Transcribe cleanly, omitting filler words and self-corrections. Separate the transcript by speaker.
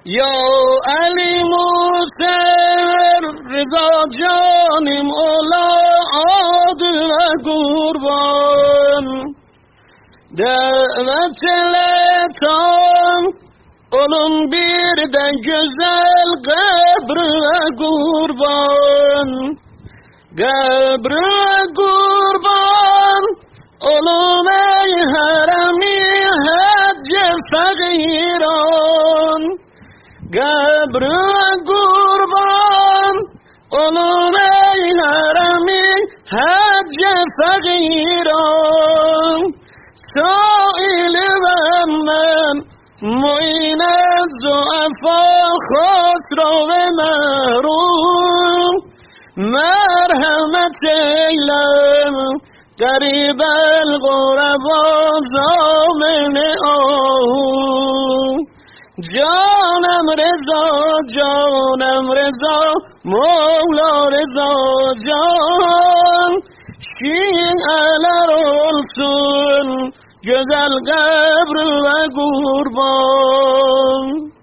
Speaker 1: یا علی موسر رضا جانیم اولا عادل قربان دعوت لتام اولم bir de güzel kabre kurban kabre kurban oğlum ey harami hacı fakiran kabre kurban oğlum ey harami hacı fakiran سائل من معین ضعفا خسرو محروم مرحمت ایلم قریب الغربا زامن آهو جانم رضا مولا رضا جان شین علر olsun güzel kabr ve kurban.